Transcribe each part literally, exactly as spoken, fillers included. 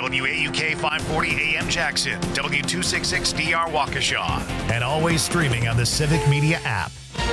W A U K five forty A M Jackson, W two sixty-six D R Waukesha, and always streaming on the Civic Media app.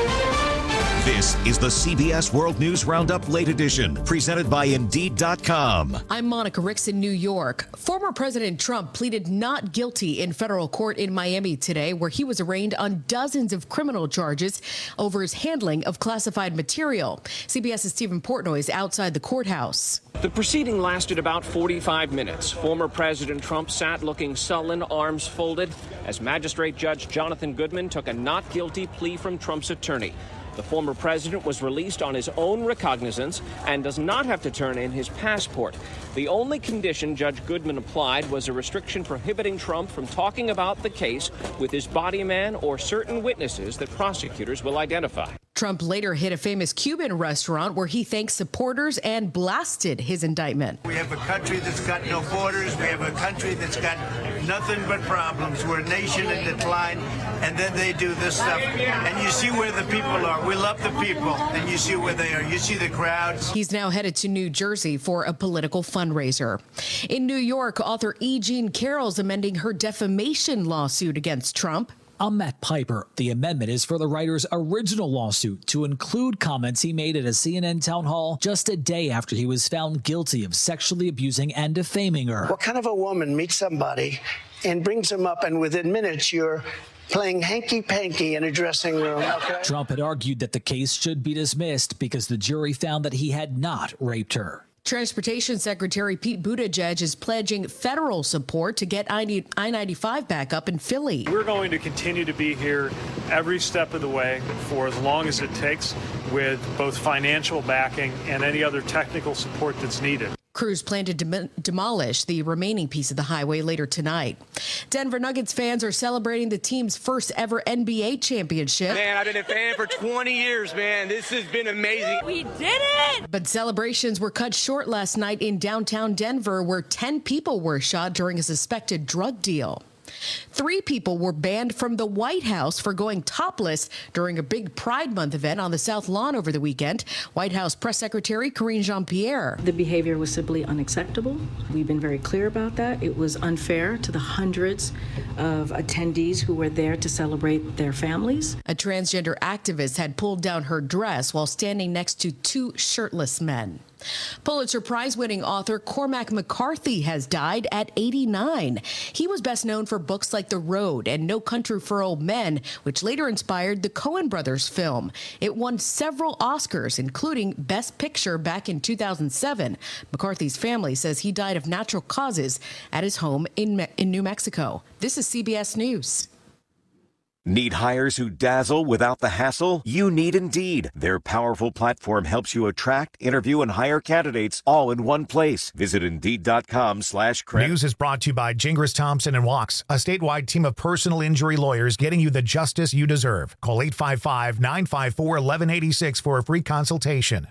This is the C B S World News Roundup Late Edition, presented by Indeed dot com. I'm Monica Ricks in New York. Former President Trump pleaded not guilty in federal court in Miami today, where he was arraigned on dozens of criminal charges over his handling of classified material. CBS's Stephen Portnoy is outside the courthouse. The proceeding lasted about forty-five minutes. Former President Trump sat looking sullen, arms folded, as Magistrate Judge Jonathan Goodman took a not guilty plea from Trump's attorney. The former president was released on his own recognizance and does not have to turn in his passport. The only condition Judge Goodman applied was a restriction prohibiting Trump from talking about the case with his body man or certain witnesses that prosecutors will identify. Trump later hit a famous Cuban restaurant where he thanked supporters and blasted his indictment. We have a country that's got no borders. We have a country that's got nothing but problems. We're a nation in decline, and then they do this stuff. And you see where the people are. We love the people, and you see where they are. You see the crowds. He's now headed to New Jersey for a political fundraiser. In New York, author E. Jean Carroll's amending her defamation lawsuit against Trump. I'm Matt Piper. The amendment is for the writer's original lawsuit to include comments he made at a C N N town hall just a day after he was found guilty of sexually abusing and defaming her. What kind of a woman meets somebody and brings them up, and within minutes you're playing hanky-panky in a dressing room? Okay. Trump had argued that the case should be dismissed because the jury found that he had not raped her. Transportation Secretary Pete Buttigieg is pledging federal support to get I ninety-five back up in Philly. We're going to continue to be here every step of the way for as long as it takes, with both financial backing and any other technical support that's needed. Crews plan to dem- demolish the remaining piece of the highway later tonight. Denver Nuggets fans are celebrating the team's first ever N B A championship. Man, I've been a fan for twenty years, man. This has been amazing. We did it! But celebrations were cut short last night in downtown Denver, where ten people were shot during a suspected drug deal. Three people were banned from the White House for going topless during a big Pride Month event on the South Lawn over the weekend. White House Press Secretary Karine Jean-Pierre. The behavior was simply unacceptable. We've been very clear about that. It was unfair to the hundreds of attendees who were there to celebrate their families. A transgender activist had pulled down her dress while standing next to two shirtless men. Pulitzer Prize-winning author Cormac McCarthy has died at eighty-nine. He was best known for books like The Road and No Country for Old Men, which later inspired the Coen brothers film. It won several Oscars, including Best Picture back in two thousand seven. McCarthy's family says he died of natural causes at his home in, Me- in New Mexico. This is C B S News. Need hires who dazzle without the hassle? You need Indeed. Their powerful platform helps you attract, interview, and hire candidates all in one place. Visit Indeed.com slash credit. News is brought to you by Gingras Thompson and Wachs, a statewide team of personal injury lawyers getting you the justice you deserve. Call eight five five, nine five four, one one eight six for a free consultation.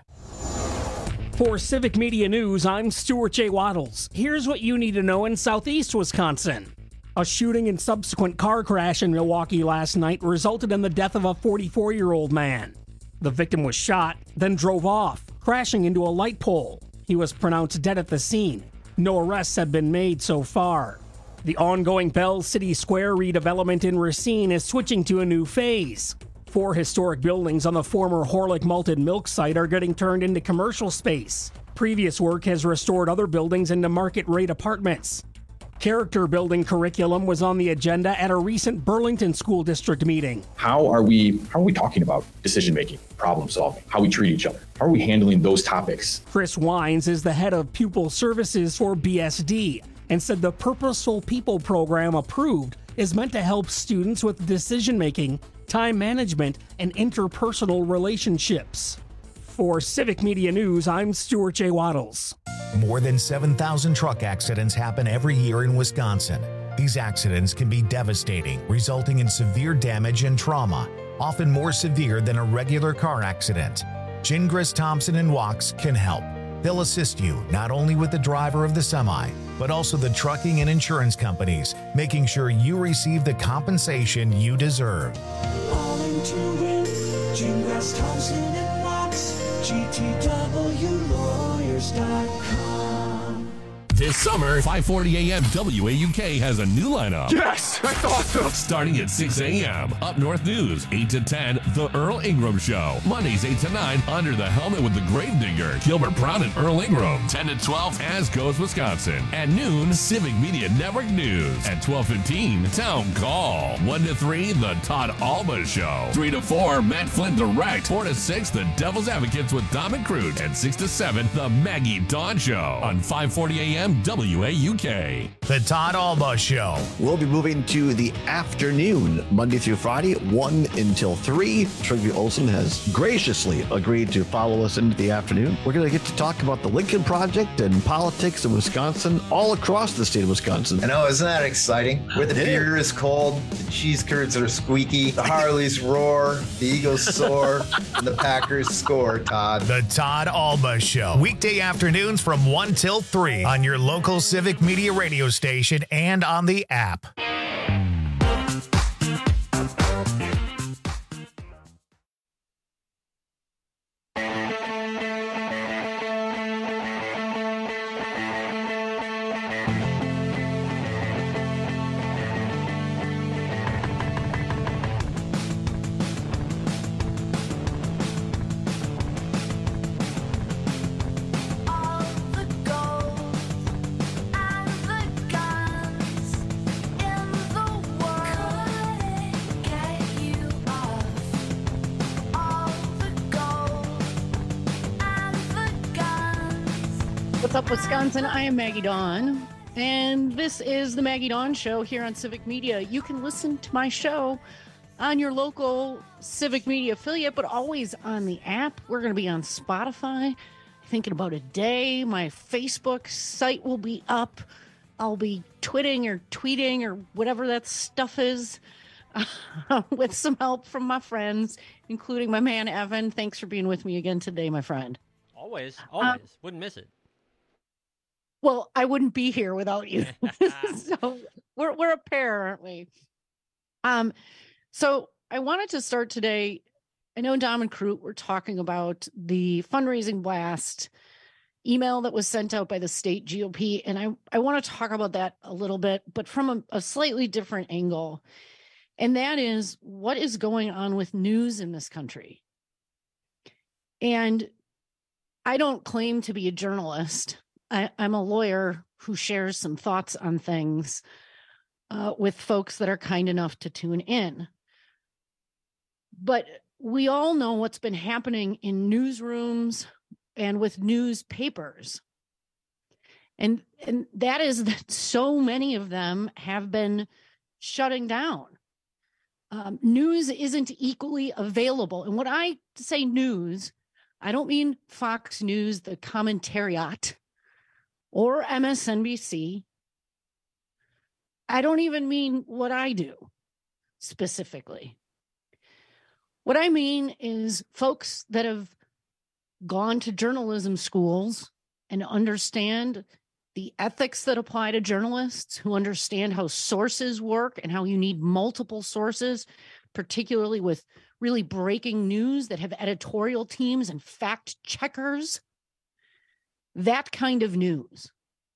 For Civic Media News, I'm Stuart J. Waddles. Here's what you need to know in southeast Wisconsin. A shooting and subsequent car crash in Milwaukee last night resulted in the death of a forty-four-year-old man. The victim was shot, then drove off, crashing into a light pole. He was pronounced dead at the scene. No arrests have been made so far. The ongoing Bell City Square redevelopment in Racine is switching to a new phase. Four historic buildings on the former Horlick Malted Milk site are getting turned into commercial space. Previous work has restored other buildings into market-rate apartments. Character building curriculum was on the agenda at a recent Burlington School District meeting. How are we how are we talking about decision making, problem solving, how we treat each other? How are we handling those topics? Chris Wines is the head of pupil services for B S D and said the Purposeful People program approved is meant to help students with decision making, time management, and interpersonal relationships. For Civic Media News, I'm Stuart J. Waddles. More than seven thousand truck accidents happen every year in Wisconsin. These accidents can be devastating, resulting in severe damage and trauma, often more severe than a regular car accident. Gingras Thompson and Wachs can help. They'll assist you not only with the driver of the semi, but also the trucking and insurance companies, making sure you receive the compensation you deserve. All into it, Gingras Thompson and Wachs, G T W lawyers dot com. This summer, five forty a.m. W A U K has a new lineup. Yes, that's awesome. Starting at six a.m. Up North News, eight to ten, The Earl Ingram Show. Mondays, eight to nine, Under the Helmet with the Gravedigger, Gilbert Brown and Earl Ingram. ten to twelve, As Goes Wisconsin. At noon, Civic Media Network News. At twelve fifteen, Town Call. one to three, The Todd Alba Show. three to four, Matt Flynn Direct. four to six, The Devil's Advocates with Dom and Crute. And six to seven, The Maggie Dawn Show on five forty a.m. W A U K. The Todd Alba Show. We'll be moving to the afternoon, Monday through Friday, one until three. Trygve Olsen has graciously agreed to follow us into the afternoon. We're going to get to talk about the Lincoln Project and politics in Wisconsin, all across the state of Wisconsin. I know, isn't that exciting? Where the beer is cold, the cheese curds are squeaky, the Harleys roar, the Eagles soar, and the Packers score, Todd. The Todd Alba Show. Weekday afternoons from one till three on your local Civic Media radio station and on the app. What's up, Wisconsin? I am Maggie Dawn, and this is the Maggie Dawn Show here on Civic Media. You can listen to my show on your local Civic Media affiliate, but always on the app. We're going to be on Spotify. I think in about a day, my Facebook site will be up. I'll be twitting or tweeting or whatever that stuff is uh, with some help from my friends, including my man, Evan. Thanks for being with me again today, my friend. Always, always. Um, Wouldn't miss it. Well, I wouldn't be here without you. So we're we're a pair, aren't we? Um, so I wanted to start today. I know Dom and Crute were talking about the fundraising blast email that was sent out by the state G O P, and I, I want to talk about that a little bit, but from a, a slightly different angle. And that is what is going on with news in this country. And I don't claim to be a journalist. I, I'm a lawyer who shares some thoughts on things uh, with folks that are kind enough to tune in. But we all know what's been happening in newsrooms and with newspapers. And, and that is that so many of them have been shutting down. Um, news isn't equally available. And when I say news, I don't mean Fox News, the commentariat, or M S N B C. I don't even mean what I do specifically. What I mean is folks that have gone to journalism schools and understand the ethics that apply to journalists, who understand how sources work and how you need multiple sources, particularly with really breaking news that have editorial teams and fact checkers. That kind of news.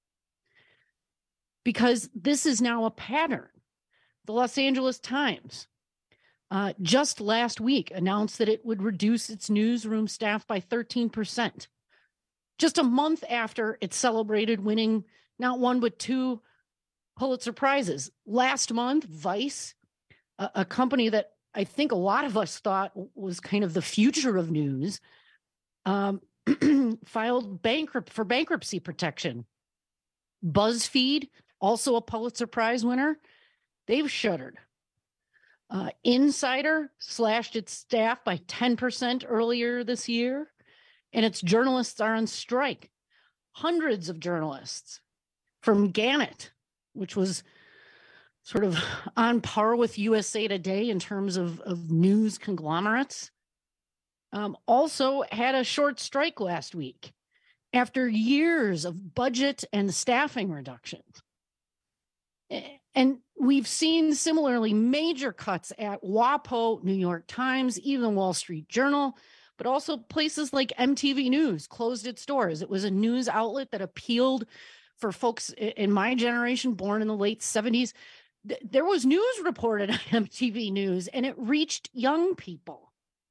Because this is now a pattern. The Los Angeles Times uh, just last week announced that it would reduce its newsroom staff by thirteen percent. Just a month after it celebrated winning not one but two Pulitzer Prizes. Last month, Vice, a, a company that I think a lot of us thought was kind of the future of news, um, filed bankrupt for bankruptcy protection. BuzzFeed, also a Pulitzer Prize winner, they've shuttered. Uh, Insider slashed its staff by ten percent earlier this year, and its journalists are on strike. Hundreds of journalists from Gannett, which was sort of on par with U S A Today in terms of, of news conglomerates, Um, also had a short strike last week after years of budget and staffing reductions. And we've seen similarly major cuts at WAPO, New York Times, even Wall Street Journal, but also places like M T V News closed its doors. It was a news outlet that appealed for folks in my generation, born in the late seventies, th- there was news reported on M T V News, and it reached young people.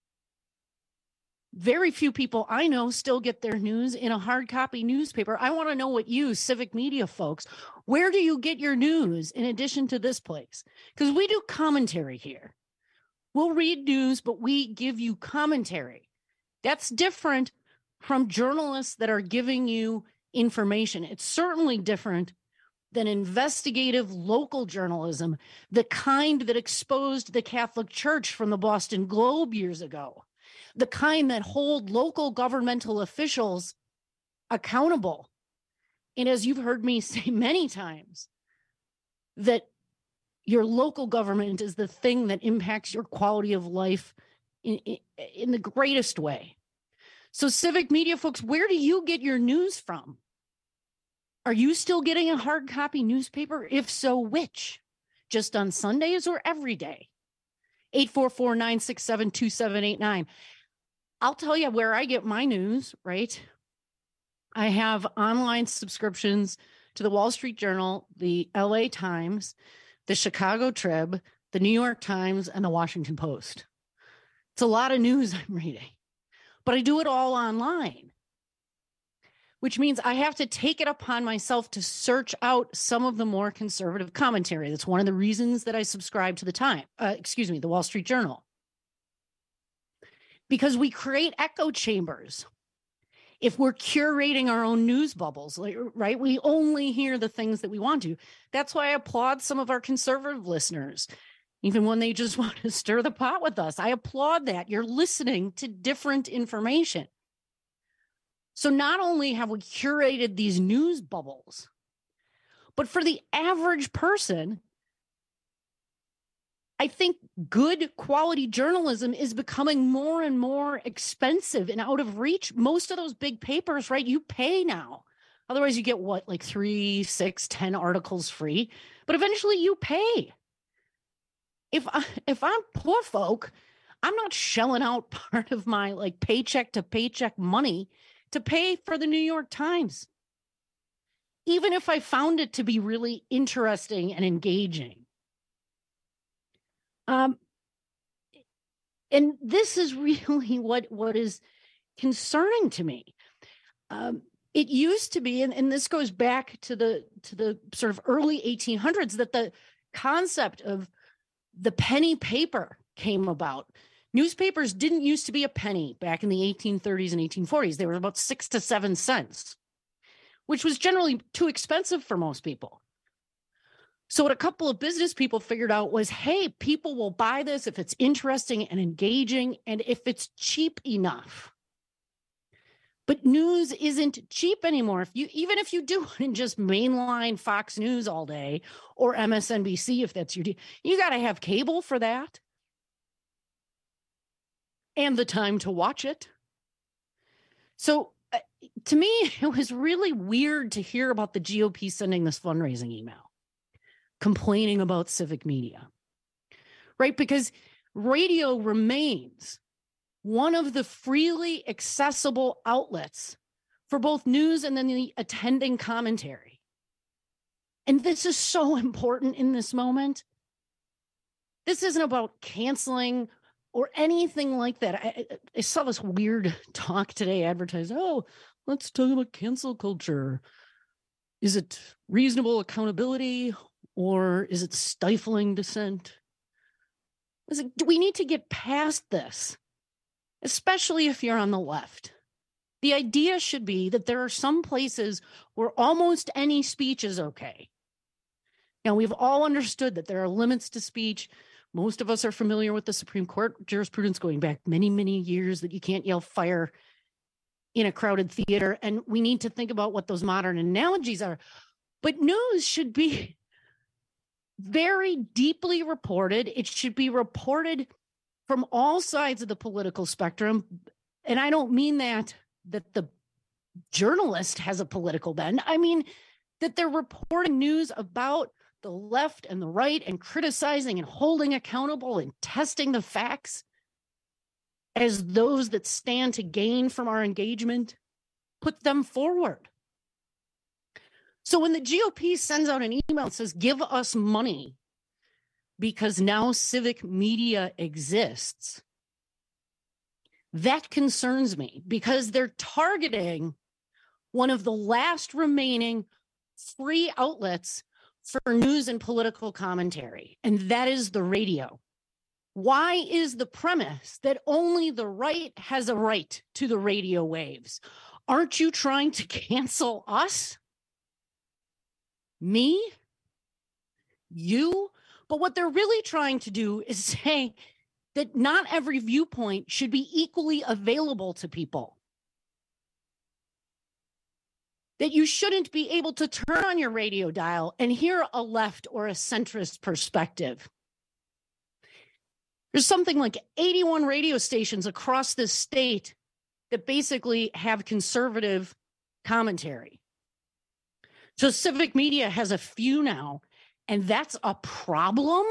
Very few people I know still get their news in a hard copy newspaper. I want to know what you, civic media folks, where do you get your news in addition to this place? Because we do commentary here. We'll read news, but we give you commentary. That's different from journalists that are giving you information. It's certainly different than investigative local journalism, the kind that exposed the Catholic Church from the Boston Globe years ago, the kind that hold local governmental officials accountable. And as you've heard me say many times, that your local government is the thing that impacts your quality of life in, in, in the greatest way. So civic media folks, where do you get your news from? Are you still getting a hard copy newspaper? If so, which? Just on Sundays or every day? eight four four, nine six seven, two seven eight nine. I'll tell you where I get my news, right? I have online subscriptions to the Wall Street Journal, the L A Times, the Chicago Trib, the New York Times, and the Washington Post. It's a lot of news I'm reading, but I do it all online, which means I have to take it upon myself to search out some of the more conservative commentary. That's one of the reasons that I subscribe to the Time, uh, excuse me, the Wall Street Journal, because we create echo chambers. If we're curating our own news bubbles, like, right, we only hear the things that we want to. That's why I applaud some of our conservative listeners, even when they just want to stir the pot with us. I applaud that. You're listening to different information. So not only have we curated these news bubbles, but for the average person, I think good quality journalism is becoming more and more expensive and out of reach. Most of those big papers, right, you pay now. Otherwise, you get what, like three, six, ten articles free. But eventually you pay. If, I, if I'm poor folk, I'm not shelling out part of my like paycheck to paycheck money to pay for the New York Times, even if I found it to be really interesting and engaging. Um, and this is really what, what is concerning to me. Um, it used to be, and, and this goes back to the to the sort of early eighteen hundreds, that the concept of the penny paper came about. Newspapers didn't used to be a penny back in the eighteen thirties and eighteen forties. They were about six to seven cents, which was generally too expensive for most people. So what a couple of business people figured out was, hey, people will buy this if it's interesting and engaging and if it's cheap enough. But news isn't cheap anymore. If you, even if you do it in just mainline Fox News all day or M S N B C, if that's your deal, you got to have cable for that and the time to watch it. So uh, to me, it was really weird to hear about the G O P sending this fundraising email, complaining about civic media, right? Because radio remains one of the freely accessible outlets for both news and then the attending commentary. And this is so important in this moment. This isn't about canceling or anything like that. I, I saw this weird talk today advertised, oh, let's talk about cancel culture. Is it reasonable accountability? Or is it stifling dissent? Is it, do we need to get past this, especially if you're on the left? The idea should be that there are some places where almost any speech is okay. Now, we've all understood that there are limits to speech. Most of us are familiar with the Supreme Court jurisprudence going back many, many years that you can't yell fire in a crowded theater. And we need to think about what those modern analogies are. But news should be very deeply reported. It should be reported from all sides of the political spectrum. And I don't mean that, that the journalist has a political bend. I mean that they're reporting news about the left and the right and criticizing and holding accountable and testing the facts as those that stand to gain from our engagement, put them forward. So when the G O P sends out an email that says, give us money because now civic media exists, that concerns me because they're targeting one of the last remaining free outlets for news and political commentary, and that is the radio. Why is the premise that only the right has a right to the radio waves? Aren't you trying to cancel us? Me? You? But what they're really trying to do is say that not every viewpoint should be equally available to people. That you shouldn't be able to turn on your radio dial and hear a left or a centrist perspective. There's something like eighty-one radio stations across this state that basically have conservative commentary. So civic media has a few now, and that's a problem.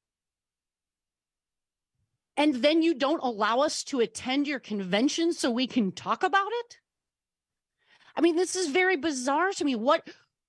And then you don't allow us to attend your convention so we can talk about it? I mean, this is very bizarre to me. What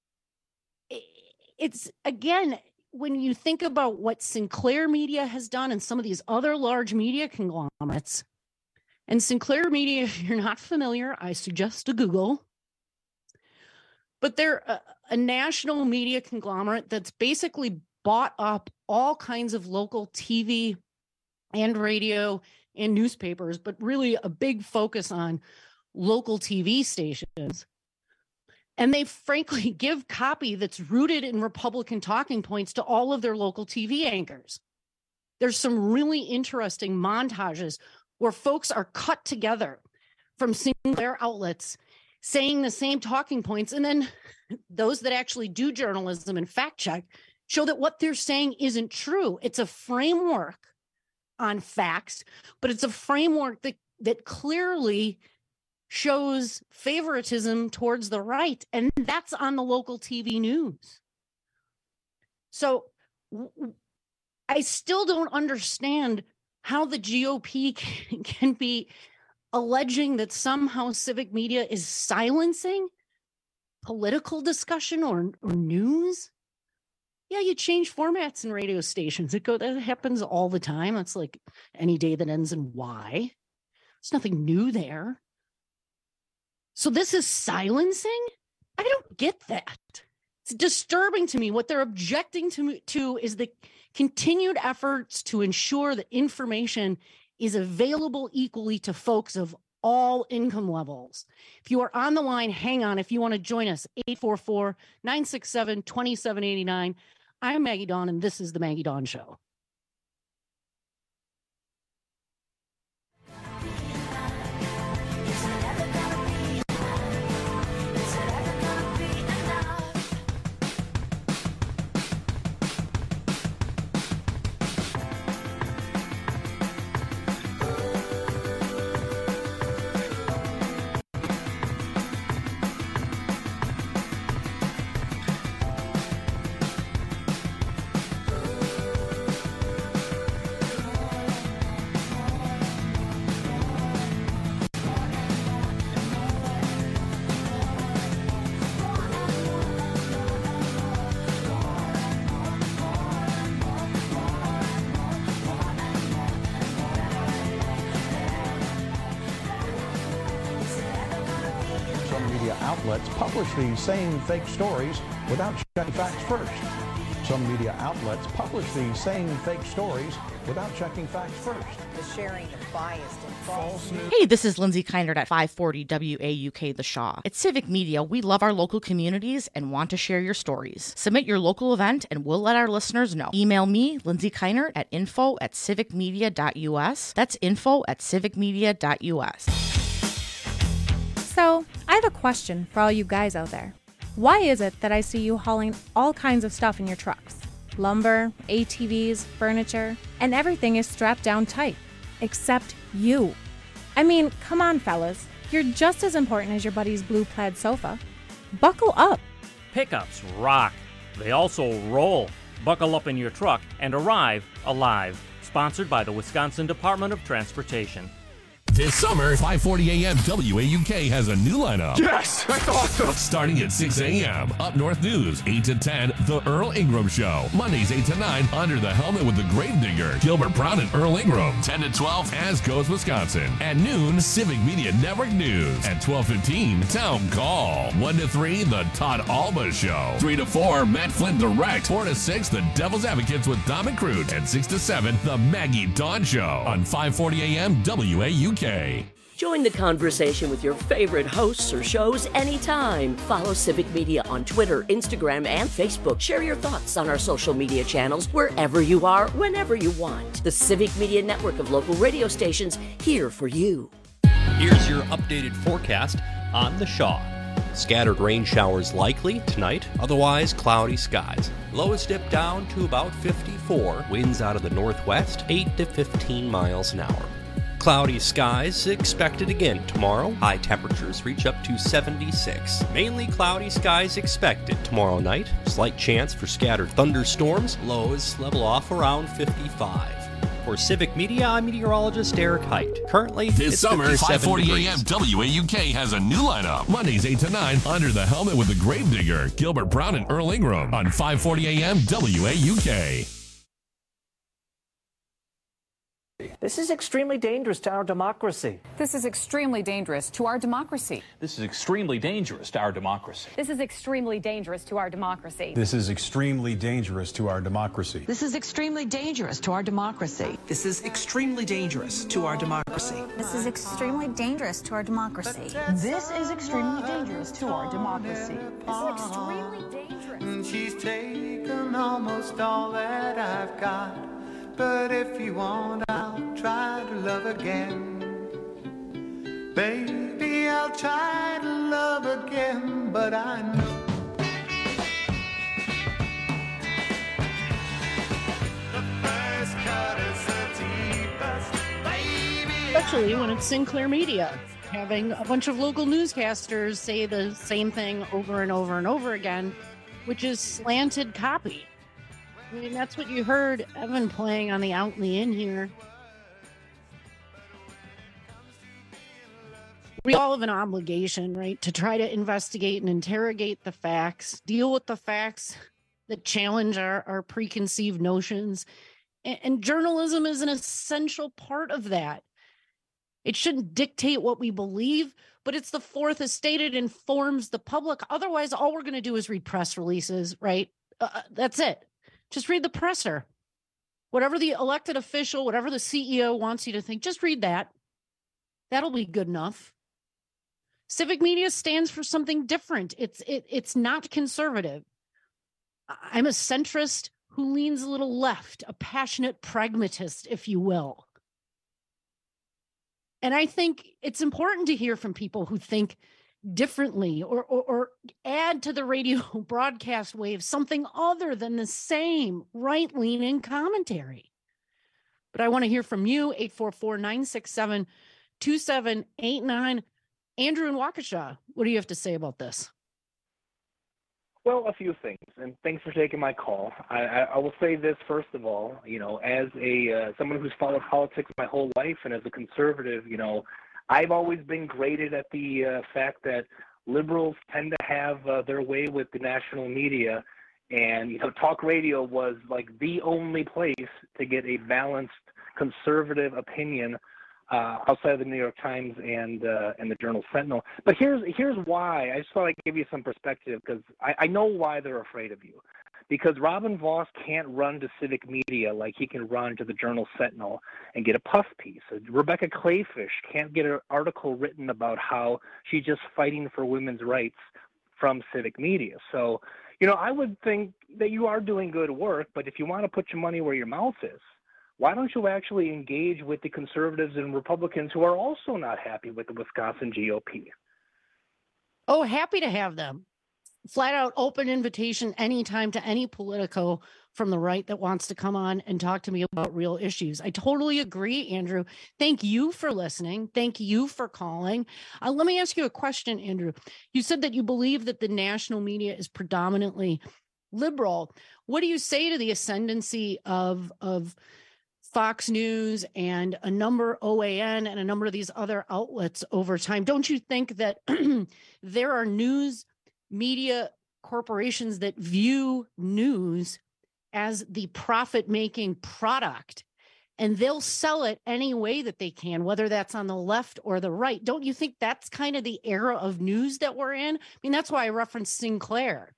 it's, again, when you think about what Sinclair Media has done and some of these other large media conglomerates, and Sinclair Media, if you're not familiar, I suggest a Google. But they're a, a national media conglomerate that's basically bought up all kinds of local T V and radio and newspapers, but really a big focus on local T V stations. And they frankly give copy that's rooted in Republican talking points to all of their local T V anchors. There's some really interesting montages where folks are cut together from Sinclair outlets saying the same talking points. And then those that actually do journalism and fact check show that what they're saying isn't true. It's a framework on facts, but it's a framework that, that clearly shows favoritism towards the right. And that's on the local T V news. So I still don't understand how the G O P can, can be alleging that somehow civic media is silencing political discussion or, or news. Yeah, you change formats in radio stations. It go that happens all the time. It's like any day that ends in Y. There's nothing new there. So this is silencing? I don't get that. It's disturbing to me. What they're objecting to, to is the continued efforts to ensure that information is available equally to folks of all income levels. If you are on the line, hang on. If you want to join us, eight four four, nine six seven, two seven eight nine. I'm Maggie Dawn, and this is The Maggie Dawn Show. Outlets publish these same fake stories without checking facts first. Some media outlets publish these same fake stories without checking facts first. The sharing of biased and false news. Hey, this is Lindsay Keinert at five forty W A U K The Shaw. At Civic Media, we love our local communities and want to share your stories. Submit your local event and we'll let our listeners know. Email me, Lindsay Keinert, at info at civicmedia.us. That's info at civicmedia.us. So, I have a question for all you guys out there. Why is it that I see you hauling all kinds of stuff in your trucks? Lumber, A T Vs, furniture, and everything is strapped down tight. Except you. I mean, come on, fellas. You're just as important as your buddy's blue plaid sofa. Buckle up. Pickups rock. They also roll. Buckle up in your truck and arrive alive. Sponsored by the Wisconsin Department of Transportation. This summer, five forty a.m. W A U K has a new lineup. Yes, that's awesome. Starting at six a.m. Up North News, eight to ten, The Earl Ingram Show. Mondays, eight to nine, Under the Helmet with the Gravedigger, Gilbert Brown and Earl Ingram. ten to twelve, As Goes Wisconsin. At noon, Civic Media Network News. At twelve fifteen, Town Call. one to three, The Todd Alba Show. three to four, Matt Flynn Direct. four to six, The Devil's Advocates with Dom and Crute. And six to seven, The Maggie Dawn Show. On five forty a.m. W A U K. Join the conversation with your favorite hosts or shows anytime. Follow Civic Media on Twitter, Instagram, and Facebook. Share your thoughts on our social media channels wherever you are, whenever you want. The Civic Media Network of local radio stations, here for you. Here's your updated forecast on the Shaw. Scattered rain showers likely tonight, otherwise cloudy skies. Lows dip down to about fifty-four. Winds out of the northwest, eight to fifteen miles an hour. Cloudy skies expected again tomorrow. High temperatures reach up to seventy-six. Mainly cloudy skies expected tomorrow night. Slight chance for scattered thunderstorms. Lows level off around fifty-five. For Civic Media, I'm meteorologist Eric Height. Currently, this it's summer, five forty a.m. degrees. W A U K has a new lineup. Mondays, eight to nine, Under the Helmet with the Gravedigger, Gilbert Brown and Earl Ingram. On five forty a.m. W A U K. This is extremely dangerous to our democracy. This is extremely dangerous to our democracy. This is extremely dangerous to our democracy. This is extremely dangerous to our democracy. This is extremely dangerous to our democracy. This is extremely dangerous to our democracy. This is extremely dangerous to our democracy. This is extremely dangerous to our democracy. This is extremely dangerous to our democracy. This is extremely dangerous. She's taken almost all that I've got. But if you want, I'll try to love again. Baby, I'll try to love again, but I know the first cut is the deepest, baby. Especially when it's Sinclair Media, having a bunch of local newscasters say the same thing over and over and over again, which is slanted copy. I mean, that's what you heard Evan playing on the out and the in here. We all have an obligation, right, to try to investigate and interrogate the facts, deal with the facts that challenge our, our preconceived notions. And, and journalism is an essential part of that. It shouldn't dictate what we believe, but it's the fourth estate. It informs the public. Otherwise, all we're going to do is read press releases, right? Uh, that's it. Just read the presser. Whatever the elected official, whatever the C E O wants you to think, just read that. That'll be good enough. Civic Media stands for something different. It's it, it's not conservative. I'm a centrist who leans a little left, a passionate pragmatist, if you will. And I think it's important to hear from people who think differently or, or, or add to the radio broadcast wave something other than the same right-leaning commentary. But I want to hear from you, eight four four, nine six seven, two seven eight nine. Andrew in Waukesha, what do you have to say about this? Well, a few things, and thanks for taking my call. I, I, I will say this first of all, you know, as a uh, someone who's followed politics my whole life, and as a conservative, you know, I've always been graded at the uh, fact that liberals tend to have uh, their way with the national media, and you know, talk radio was like the only place to get a balanced conservative opinion uh, outside of the New York Times and uh, and the Journal Sentinel. But here's here's why. I just thought I'd give you some perspective because I, I know why they're afraid of you. Because Robin Voss can't run to Civic Media like he can run to the Journal Sentinel and get a puff piece. Rebecca Clayfish can't get an article written about how she's just fighting for women's rights from Civic Media. So, you know, I would think that you are doing good work, but if you want to put your money where your mouth is, why don't you actually engage with the conservatives and Republicans who are also not happy with the Wisconsin G O P? Oh, happy to have them. Flat out open invitation anytime to any Politico from the right that wants to come on and talk to me about real issues. I totally agree, Andrew. Thank you for listening. Thank you for calling. Uh, let me ask you a question, Andrew. You said that you believe that the national media is predominantly liberal. What do you say to the ascendancy of, of Fox News and a number O A N and a number of these other outlets over time. Don't you think that there are news media corporations that view news as the profit-making product, and they'll sell it any way that they can, whether that's on the left or the right? Don't you think that's kind of the era of news that we're in? I mean, that's why I referenced Sinclair.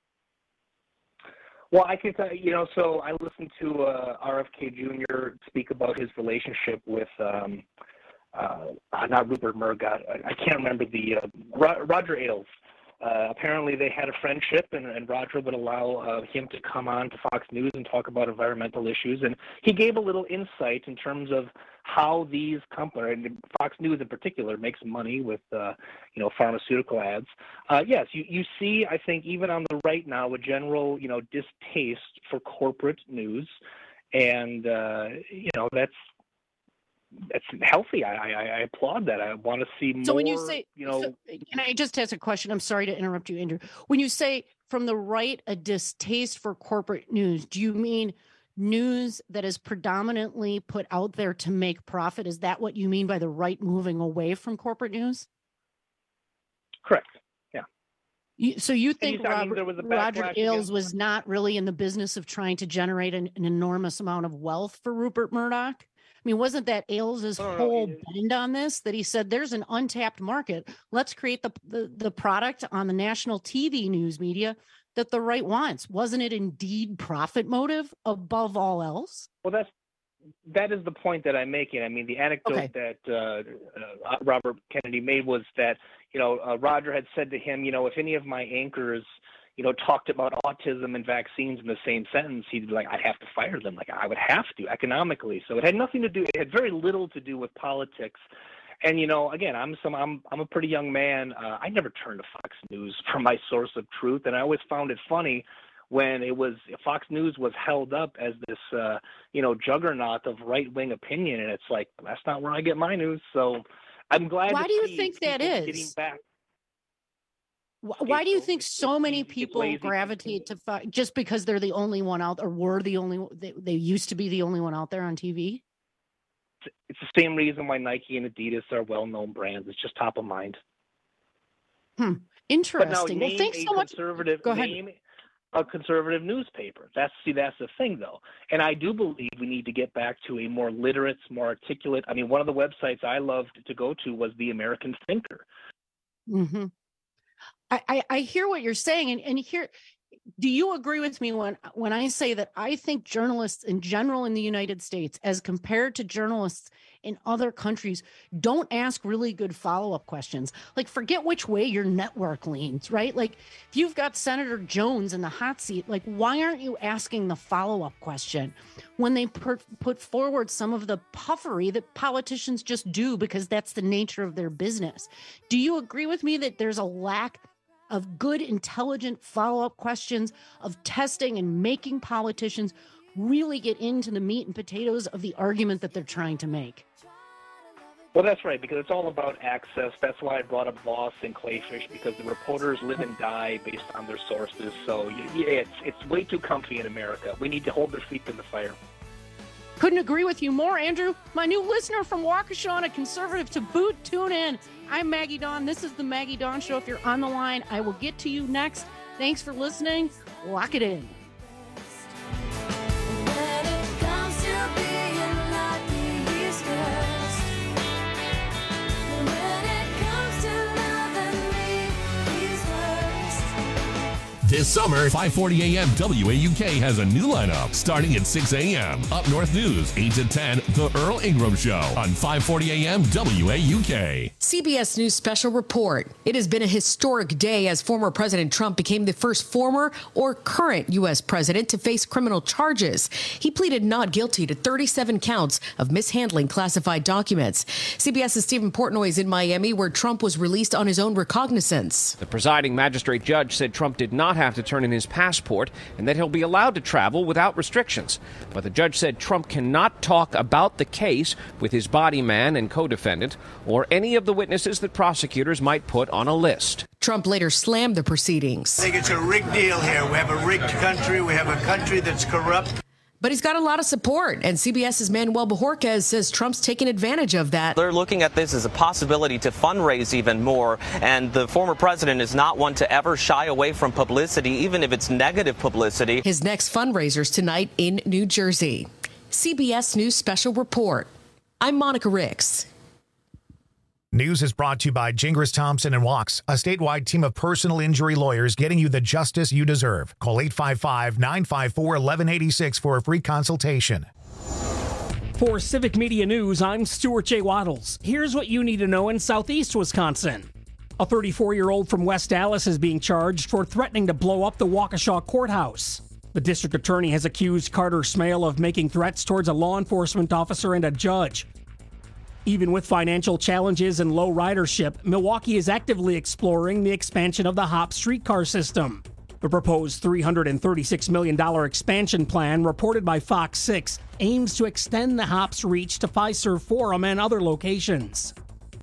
Well, I can tell you, you know, so I listened to uh, R F K Junior speak about his relationship with, um, uh, not Rupert Murdoch, I, I can't remember the, uh, Ro- Roger Ailes. Uh, apparently they had a friendship, and, and Roger would allow uh, him to come on to Fox News and talk about environmental issues. And he gave a little insight in terms of how these companies, and Fox News in particular, makes money with, uh, you know, pharmaceutical ads. Uh, yes, you, you see, I think, even on the right now, a general, you know, distaste for corporate news. And, uh, you know, that's, that's healthy. I, I, I applaud that. I want to see more. So when you say, you know, so, can I just ask a question? I'm sorry to interrupt you, Andrew. When you say from the right, a distaste for corporate news, do you mean news that is predominantly put out there to make profit? Is that what you mean by the right moving away from corporate news? Correct. Yeah. You, so you think you, I mean, Robert, Roger Ailes against... was not really in the business of trying to generate an, an enormous amount of wealth for Rupert Murdoch? I mean, wasn't that Ailes' no, no, whole no. bend on this, that he said there's an untapped market? Let's create the, the the product on the national T V news media that the right wants. Wasn't it indeed profit motive above all else? Well, that's that is the point that I'm making. I mean, the anecdote Okay. that uh, uh, Robert Kennedy made was that, you know, uh, Roger had said to him, you know, if any of my anchors, you know, talked about autism and vaccines in the same sentence, he'd be like, I'd have to fire them. Like, I would have to economically. So it had nothing to do, it had very little to do with politics. And, you know, again, I'm some, I'm, I'm a pretty young man. Uh, I never turned to Fox News for my source of truth. And I always found it funny when it was, Fox News was held up as this, uh, you know, juggernaut of right-wing opinion. And it's like, that's not where I get my news. So I'm glad Why to do you see think that people is? getting back. Wh- Why do you think so many it's people lazy. gravitate to Fox just because they're the only one out, or were the only, they, they used to be the only one out there on T V? It's the same reason why Nike and Adidas are well-known brands. It's just top of mind. Hmm. But now Interesting. Well, name thanks a so much. conservative, Go ahead. name a conservative newspaper. That's see, that's the thing, though. And I do believe we need to get back to a more literate, more articulate. I mean, one of the websites I loved to go to was the American Thinker. Mm-hmm. I, I, I hear what you're saying, and, and here, do you agree with me when when I say that I think journalists in general in the United States, as compared to journalists in other countries, don't ask really good follow-up questions? Like, forget which way your network leans, right? Like, if you've got Senator Jones in the hot seat, like, why aren't you asking the follow-up question when they per- put forward some of the puffery that politicians just do because that's the nature of their business? Do you agree with me that there's a lack of good, intelligent follow-up questions, of testing and making politicians really get into the meat and potatoes of the argument that they're trying to make? Well, that's right, because it's all about access. That's why I brought up Voss and Clayfish, because the reporters live and die based on their sources. So yeah, it's it's way too comfy in America. We need to hold their feet to the fire. Couldn't agree with you more, Andrew. My new listener from Waukesha and a conservative to boot, tune in. I'm Maggie Dawn. This is the Maggie Dawn Show. If you're on the line, I will get to you next. Thanks for listening. Lock it in. This summer, five forty a.m. W A U K has a new lineup starting at six a.m. Up North News, eight to ten, The Earl Ingram Show on five forty a.m. W A U K. C B S News Special Report. It has been a historic day as former President Trump became the first former or current U S president to face criminal charges. He pleaded not guilty to thirty-seven counts of mishandling classified documents. CBS's Stephen Portnoy is in Miami, where Trump was released on his own recognizance. The presiding magistrate judge said Trump did not have to turn in his passport and that he'll be allowed to travel without restrictions. But the judge said Trump cannot talk about the case with his body man and co-defendant or any of the witnesses that prosecutors might put on a list. Trump later slammed the proceedings. I think it's a rigged deal here. We have a rigged country. We have a country that's corrupt. But he's got a lot of support, and CBS's Manuel Bojorquez says Trump's taking advantage of that. They're looking at this as a possibility to fundraise even more, and the former president is not one to ever shy away from publicity, even if it's negative publicity. His next fundraiser's tonight in New Jersey. C B S News Special Report. I'm Monica Ricks. News is brought to you by Gingras Thompson and Walks, a statewide team of personal injury lawyers getting you the justice you deserve. Call eight five five, nine five four, one one eight six for a free consultation. For Civic Media News, I'm Stuart J. Waddles. Here's what you need to know in southeast Wisconsin. A thirty-four-year-old from West Dallas is being charged for threatening to blow up the Waukesha courthouse. The district attorney has accused Carter Smale of making threats towards a law enforcement officer and a judge. Even with financial challenges and low ridership, Milwaukee is actively exploring the expansion of the HOP streetcar system. The proposed three hundred thirty-six million dollars expansion plan, reported by Fox six, aims to extend the HOP's reach to Fiserv Forum and other locations.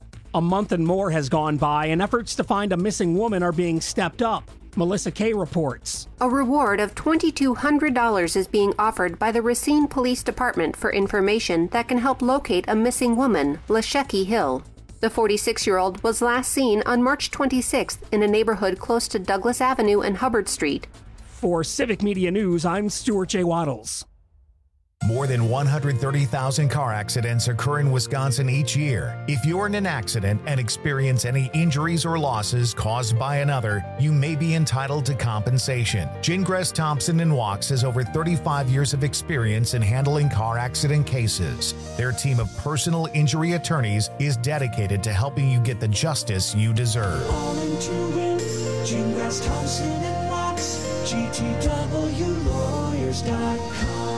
A month and more has gone by, and efforts to find a missing woman are being stepped up. Melissa Kay reports. A reward of two thousand two hundred dollars is being offered by the Racine Police Department for information that can help locate a missing woman, Lasheki Hill. The forty-six-year-old was last seen on March twenty-sixth in a neighborhood close to Douglas Avenue and Hubbard Street. For Civic Media News, I'm Stuart J. Waddles. More than one hundred thirty thousand car accidents occur in Wisconsin each year. If you're in an accident and experience any injuries or losses caused by another, you may be entitled to compensation. Gingras Thompson and Walks has over thirty-five years of experience in handling car accident cases. Their team of personal injury attorneys is dedicated to helping you get the justice you deserve. All into win, Gingras Thompson and Walks, G T W lawyers dot com.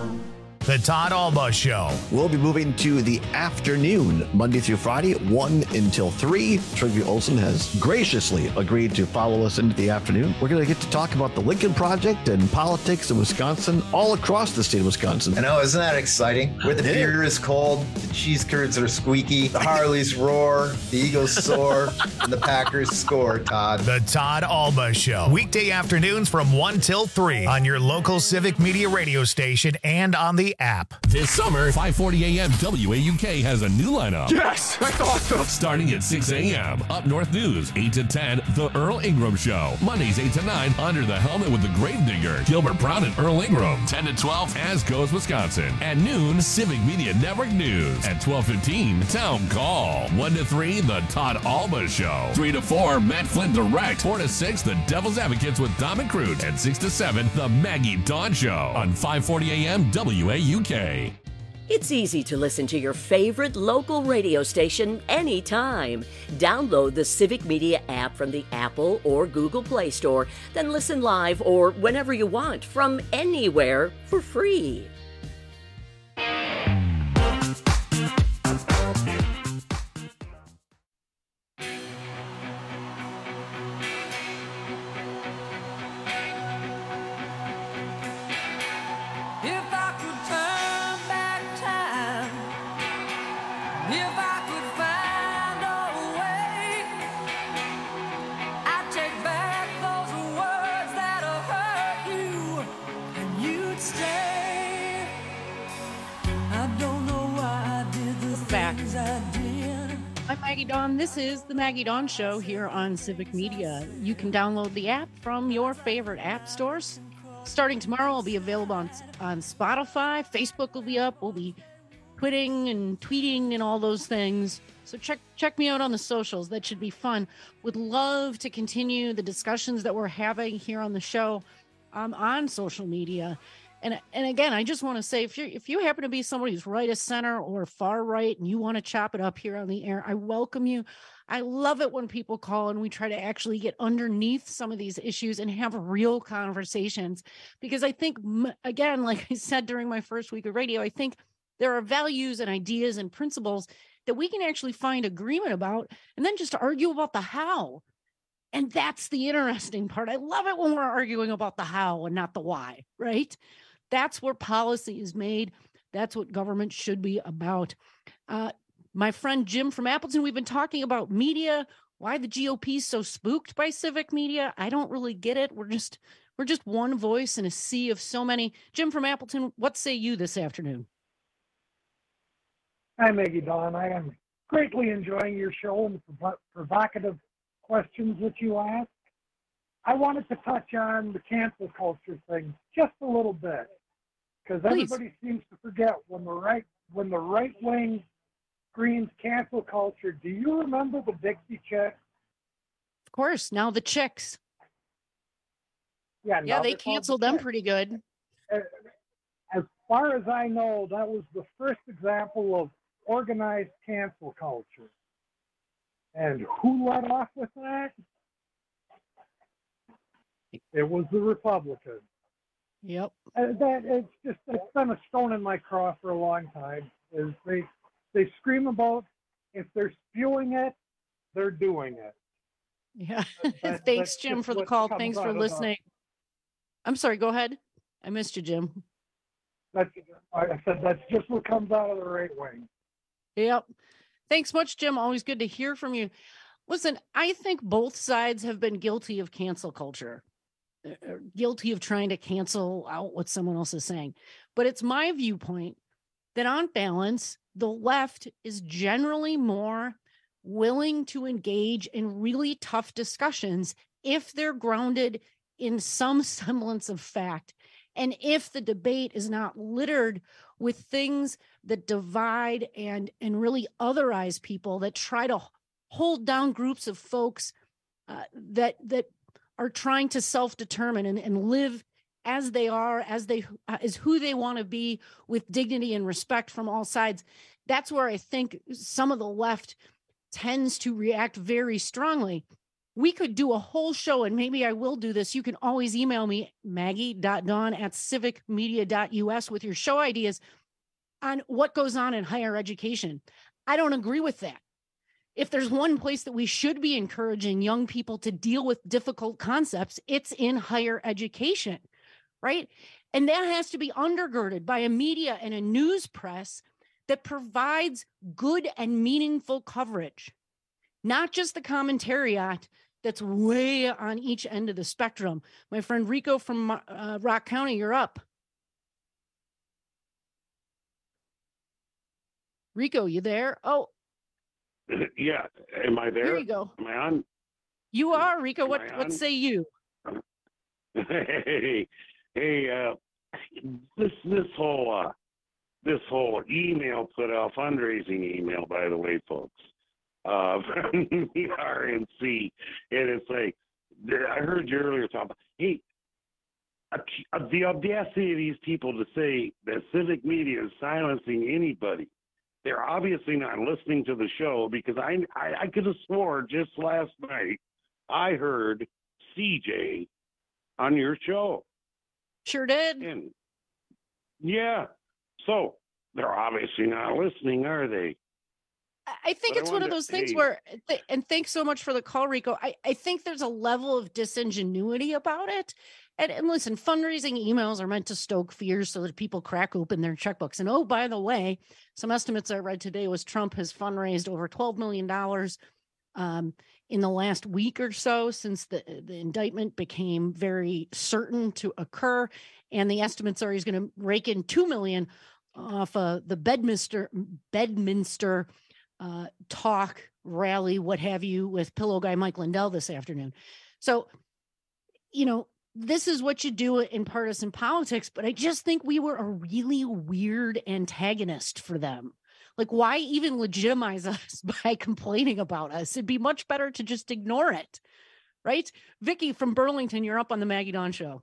The Todd Alba Show. We'll be moving to the afternoon, Monday through Friday, one until three. Trivia Olson has graciously agreed to follow us into the afternoon. We're going to get to talk about the Lincoln Project and politics in Wisconsin, all across the state of Wisconsin. I know, isn't that exciting? Where the beer is cold, the cheese curds are squeaky, the Harleys roar, the Eagles soar, and the Packers score, Todd. The Todd Alba Show. Weekday afternoons from one till three on your local Civic Media radio station and on the app. This summer, five forty a.m. W A U K has a new lineup. Yes, that's awesome. Starting at six a.m. Up North News, eight to ten, The Earl Ingram Show. Mondays, eight to nine, Under the Helmet with the Gravedigger, Gilbert Brown and Earl Ingram. ten to twelve, As Goes Wisconsin. At noon, Civic Media Network News. At twelve fifteen, Town Call. one to three, The Todd Alba Show. three to four, Matt Flynn Direct. four to six, The Devil's Advocates with Dom and Crute. And six to seven, The Maggie Dawn Show. On five forty a.m. W A U K. It's easy to listen to your favorite local radio station anytime. Download the Civic Media app from the Apple or Google Play Store, then listen live or whenever you want from anywhere for free. Dawn. This is the Maggie Dawn Show here on Civic Media. You can download the app from your favorite app stores. Starting tomorrow, it'll be available on, on Spotify. Facebook will be up. We'll be twitting and tweeting and all those things. So check check me out on the socials. That should be fun. Would love to continue the discussions that we're having here on the show um, on social media. And and again, I just want to say, if you if you happen to be somebody who's right of center or far right and you want to chop it up here on the air, I welcome you. I love it when people call and we try to actually get underneath some of these issues and have real conversations. Because I think, again, like I said during my first week of radio, I think there are values and ideas and principles that we can actually find agreement about and then just argue about the how. And that's the interesting part. I love it when we're arguing about the how and not the why, right? That's where policy is made. That's what government should be about. Uh, my friend Jim from Appleton, we've been talking about media, why the G O P is so spooked by Civic Media. I don't really get it. We're just, We're just one voice in a sea of so many. Jim from Appleton, what say you this afternoon? Hi, Maggie Dawn. I am greatly enjoying your show and the prov- provocative questions that you ask. I wanted to touch on the cancel culture thing just a little bit, because everybody seems to forget when the right when the right wing screams cancel culture. Do you remember the Dixie Chicks? Of course. Now the Chicks. Yeah, Yeah, now they they're called canceled the them Chicks. pretty good. As far as I know, that was the first example of organized cancel culture. And who led off with that? It was the Republicans. Yep. Uh, that it's just it's been a stone in my craw for a long time. Is they they scream about if they're spewing it, they're doing it. Yeah. That- Thanks, that's Jim, just for the what call. comes Thanks out for of the- listening. I'm sorry. Go ahead. I missed you, Jim. That's I said that's just what comes out of the right wing. Yep. Thanks much, Jim. Always good to hear from you. Listen, I think both sides have been guilty of cancel culture, uh, guilty of trying to cancel out what someone else is saying. But it's my viewpoint that on balance, the left is generally more willing to engage in really tough discussions if they're grounded in some semblance of fact. And if the debate is not littered with things that divide and, and really otherize people, that try to hold down groups of folks uh, that that are trying to self-determine and, and live as they are, as they uh, as who they want to be, with dignity and respect from all sides. That's where I think some of the left tends to react very strongly. We could do a whole show, and maybe I will do this. You can always email me, maggie dot dawn at civic media dot u s, with your show ideas on what goes on in higher education. I don't agree with that. If there's one place that we should be encouraging young people to deal with difficult concepts, it's in higher education, right? And that has to be undergirded by a media and a news press that provides good and meaningful coverage, not just the commentariat that's way on each end of the spectrum. My friend Rico from uh, Rock County, you're up. Rico, you there? Oh, Yeah, am I there? Here you go. Am I on? You are, Rico. Am What I what on? say you? Hey, hey, uh, this this whole uh, this whole email put out, fundraising email, by the way, folks, uh, from the R N C, and it's like I heard you earlier talk about, hey, uh, the audacity of these people to say that civic media is silencing anybody. They're obviously not listening to the show, because I, I, I could have swore just last night I heard C J on your show. Sure did. And yeah, so they're obviously not listening, are they? I think But I it's one of wanted those to- things hey. where, th- and thanks so much for the call, Rico. I, I think there's a level of disingenuity about it. And, and listen, fundraising emails are meant to stoke fears so that people crack open their checkbooks. And oh, by the way, some estimates I read today was Trump has fundraised over twelve million dollars um, in the last week or so since the, the indictment became very certain to occur. And the estimates are he's going to rake in two million dollars off uh, the Bedminster, Bedminster uh, talk, rally, what have you, with pillow guy Mike Lindell this afternoon. So, you know, this is what you do in partisan politics, but I just think we were a really weird antagonist for them. Like, why even legitimize us by complaining about us? It'd be much better to just ignore it, right? Vicky from Burlington, you're up on the Maggie Dawn Show.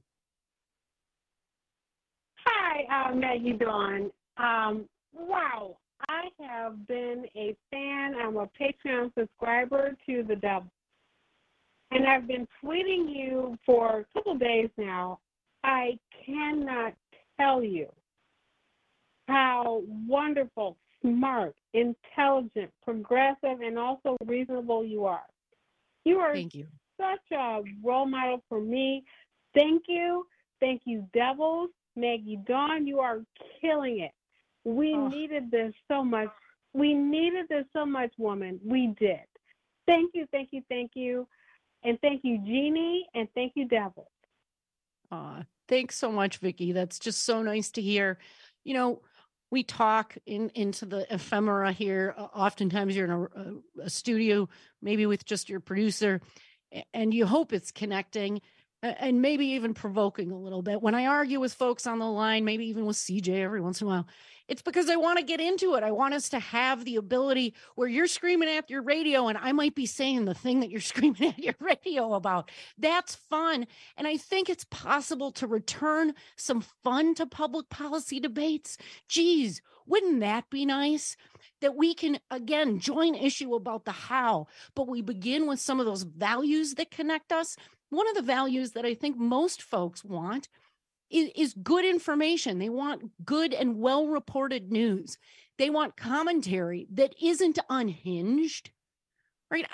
Hi, uh, Maggie Dawn. Um, wow, I have been a fan. I'm a Patreon subscriber to the Devil. And I've been tweeting you for a couple days now. I cannot tell you how wonderful, smart, intelligent, progressive, and also reasonable you are. You are Thank you. such a role model for me. Thank you. Thank you, Devils. Maggie Dawn, you are killing it. We Oh. needed this so much. We needed this so much, woman. We did. Thank you, thank you, thank you. And thank you, Jeannie, and thank you, Devil. Uh, thanks so much, Vicki. That's just so nice to hear. You know, we talk in into the ephemera here. Uh, oftentimes you're in a, a, a studio, maybe with just your producer, and you hope it's connecting and maybe even provoking a little bit. When I argue with folks on the line, maybe even with C J every once in a while, it's because I want to get into it. I want us to have the ability where you're screaming at your radio and I might be saying the thing that you're screaming at your radio about. That's fun. And I think it's possible to return some fun to public policy debates. Geez, wouldn't that be nice? That we can, again, join issue about the how, but we begin with some of those values that connect us. One of the values that I think most folks want is, is good information. They want good and well-reported news. They want commentary that isn't unhinged, right?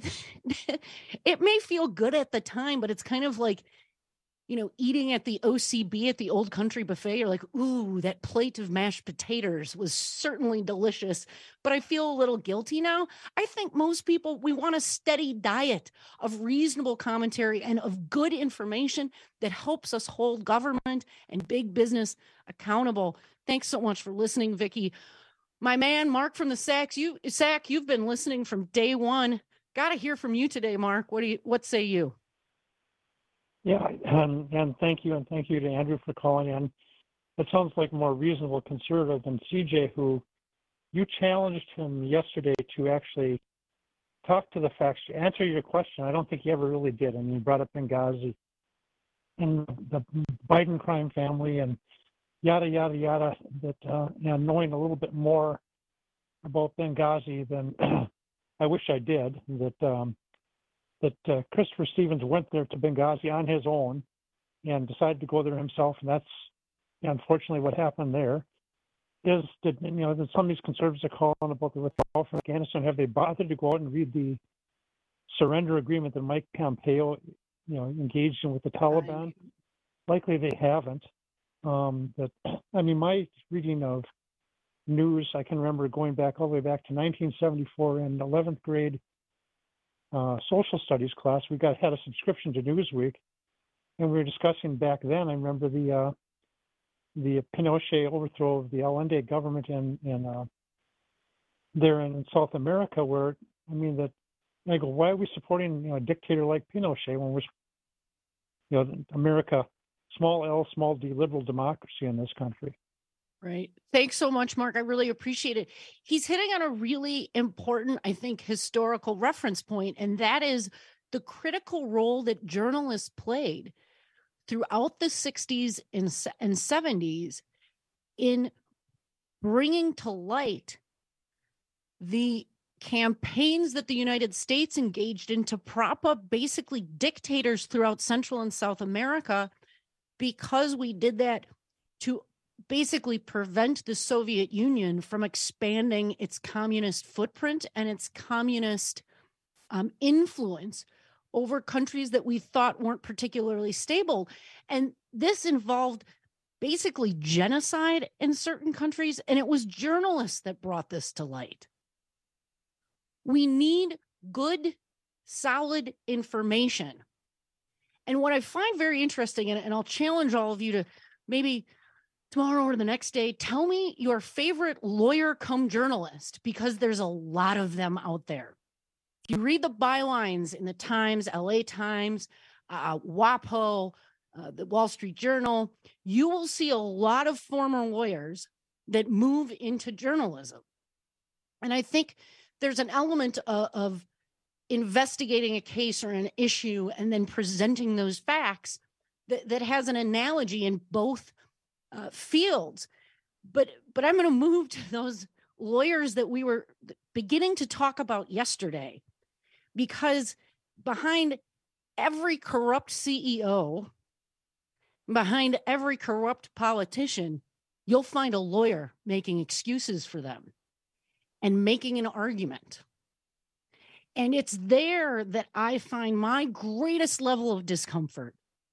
It may feel good at the time, but it's kind of like, you know, eating at the O C B at the Old Country Buffet. You're like, ooh, that plate of mashed potatoes was certainly delicious, but I feel a little guilty now. I think most people, we want a steady diet of reasonable commentary and of good information that helps us hold government and big business accountable. Thanks so much for listening, Vicki. My man, Mark from the Sacks, you, Sack, you've been listening from day one. Got to hear from you today, Mark. What do you, what say you? Yeah, and, and thank you, and thank you to Andrew for calling in. It sounds like a more reasonable conservative than C J, who you challenged him yesterday to actually talk to the facts, to answer your question. I don't think he ever really did. I mean, he brought up Benghazi and the Biden crime family and yada, yada, yada, that, uh, and knowing a little bit more about Benghazi than I wish I did, that um, that uh, Christopher Stevens went there to Benghazi on his own and decided to go there himself, and that's unfortunately what happened there. Is did you know that some of these conservatives are calling about the withdrawal from Afghanistan? Have they bothered to go out and read the surrender agreement that Mike Pompeo, you know, engaged in with the Taliban? Likely they haven't. Um, but I mean, my reading of news, I can remember going back all the way back to nineteen seventy-four in eleventh grade uh, social studies class. We got had a subscription to Newsweek, and we were discussing back then. I remember the uh, the Pinochet overthrow of the Allende government in in uh, there in South America, where I mean that I go, why are we supporting you know, a dictator like Pinochet when we're you know America, small L, small D, liberal democracy in this country? Right. Thanks so much, Mark. I really appreciate it. He's hitting on a really important, I think, historical reference point, and that is the critical role that journalists played throughout the sixties and seventies in bringing to light the campaigns that the United States engaged in to prop up basically dictators throughout Central and South America, because we did that to basically prevent the Soviet Union from expanding its communist footprint and its communist um, influence over countries that we thought weren't particularly stable. And this involved basically genocide in certain countries, and it was journalists that brought this to light. We need good, solid information. And what I find very interesting, and, and I'll challenge all of you to maybe tomorrow or the next day, tell me your favorite lawyer come journalist, because there's a lot of them out there. If you read the bylines in the Times, L A Times, uh, WAPO, uh, the Wall Street Journal, you will see a lot of former lawyers that move into journalism. And I think there's an element of, of investigating a case or an issue and then presenting those facts that, that has an analogy in both Uh, fields, but but I'm going to move to those lawyers that we were beginning to talk about yesterday, because behind every corrupt C E O, behind every corrupt politician, you'll find a lawyer making excuses for them and making an argument. And it's there that I find my greatest level of discomfort.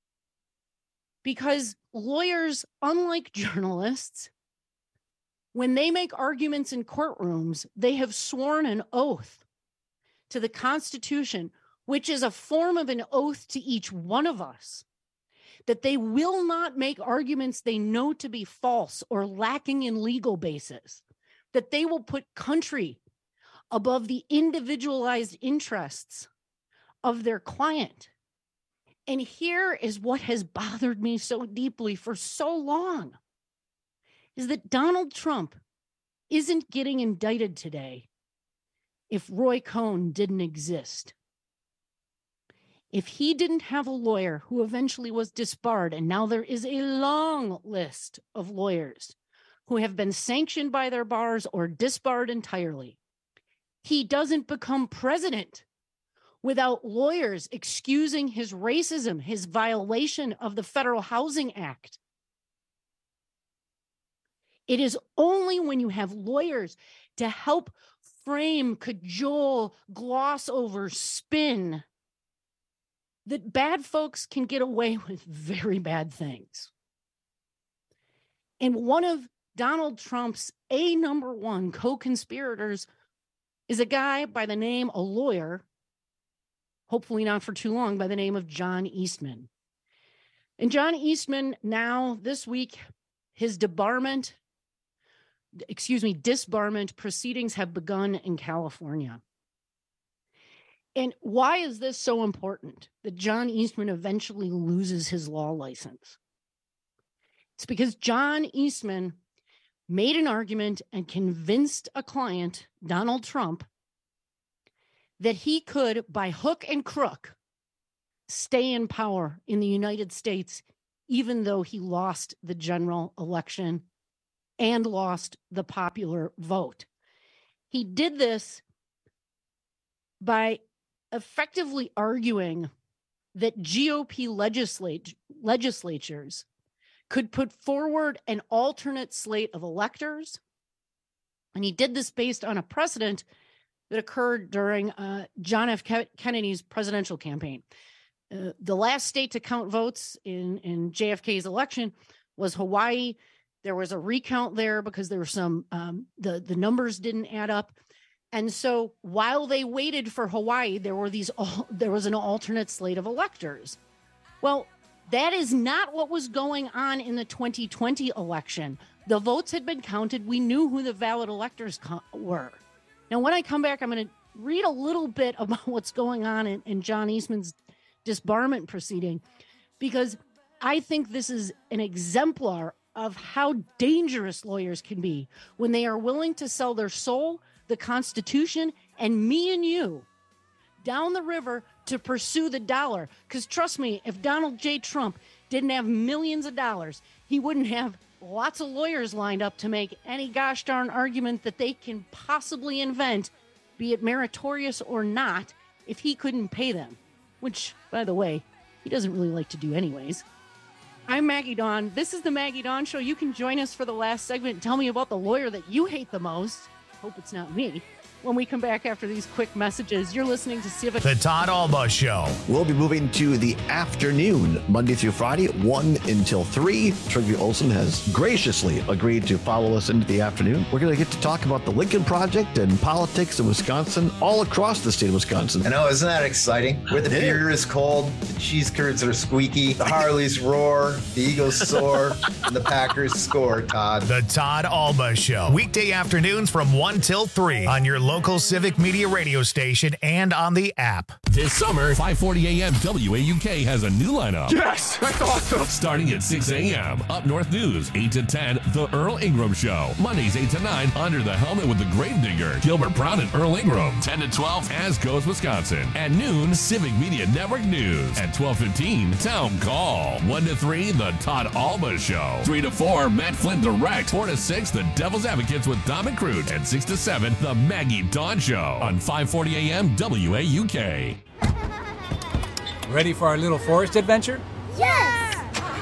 Because lawyers, unlike journalists, when they make arguments in courtrooms, they have sworn an oath to the Constitution, which is a form of an oath to each one of us, that they will not make arguments they know to be false or lacking in legal basis, that they will put country above the individualized interests of their client. And here is what has bothered me so deeply for so long, is that Donald Trump isn't getting indicted today if Roy Cohn didn't exist. If he didn't have a lawyer who eventually was disbarred, and now there is a long list of lawyers who have been sanctioned by their bars or disbarred entirely, he doesn't become president without lawyers excusing his racism, his violation of the Federal Housing Act. It is only when you have lawyers to help frame, cajole, gloss over, spin, that bad folks can get away with very bad things. And one of Donald Trump's A number one co-conspirators is a guy by the name, a lawyer, hopefully not for too long, by the name of John Eastman. And John Eastman now, this week, his debarment, excuse me, disbarment proceedings have begun in California. And why is this so important that John Eastman eventually loses his law license? It's because John Eastman made an argument and convinced a client, Donald Trump, that he could, by hook and crook, stay in power in the United States, even though he lost the general election and lost the popular vote. He did this by effectively arguing that G O P legislat- legislatures could put forward an alternate slate of electors. And he did this based on a precedent that occurred during uh, John F. Kennedy's presidential campaign. Uh, the last state to count votes in, in J F K's election was Hawaii. There was a recount there because there were some, um, the, the numbers didn't add up. And so while they waited for Hawaii, there were these, there was an alternate slate of electors. Well, that is not what was going on in the twenty twenty election. The votes had been counted. We knew who the valid electors co- were. Now, when I come back, I'm going to read a little bit about what's going on in, in John Eastman's disbarment proceeding, because I think this is an exemplar of how dangerous lawyers can be when they are willing to sell their soul, the Constitution, and me and you down the river to pursue the dollar. Because trust me, if Donald J. Trump didn't have millions of dollars, he wouldn't have lots of lawyers lined up to make any gosh darn argument that they can possibly invent, be it meritorious or not, if he couldn't pay them. Which, by the way, he doesn't really like to do anyways. I'm Maggie Dawn. This is the Maggie Dawn Show. You can join us for the last segment and tell me about the lawyer that you hate the most. Hope it's not me. When we come back after these quick messages, you're listening to Civic. The Todd Alba Show. We'll be moving to the afternoon, Monday through Friday, one until three. Trigger Olson has graciously agreed to follow us into the afternoon. We're going to get to talk about the Lincoln Project and politics in Wisconsin, all across the state of Wisconsin. I know, isn't that exciting? Where the beer is cold, the cheese curds are squeaky, the Harleys roar, the Eagles soar, and the Packers score, Todd. The Todd Alba Show. Weekday afternoons from one till three on your local Civic Media radio station and on the app. This summer, five forty a.m. W A U K has a new lineup. Yes, that's awesome. Starting at six a.m. Up North News, eight to ten, The Earl Ingram Show. Mondays, eight to nine, Under the Helmet with the Gravedigger, Gilbert Brown and Earl Ingram. ten to twelve, As Goes Wisconsin. At noon, Civic Media Network News. At twelve fifteen, Town Call. one to three, The Todd Alba Show. three to four, Matt Flynn Direct. four to six, The Devil's Advocates with Dom and Crute. And six to seven, The Maggie Dawn Show on five forty a.m. W A U K. Ready for our little forest adventure? Yes!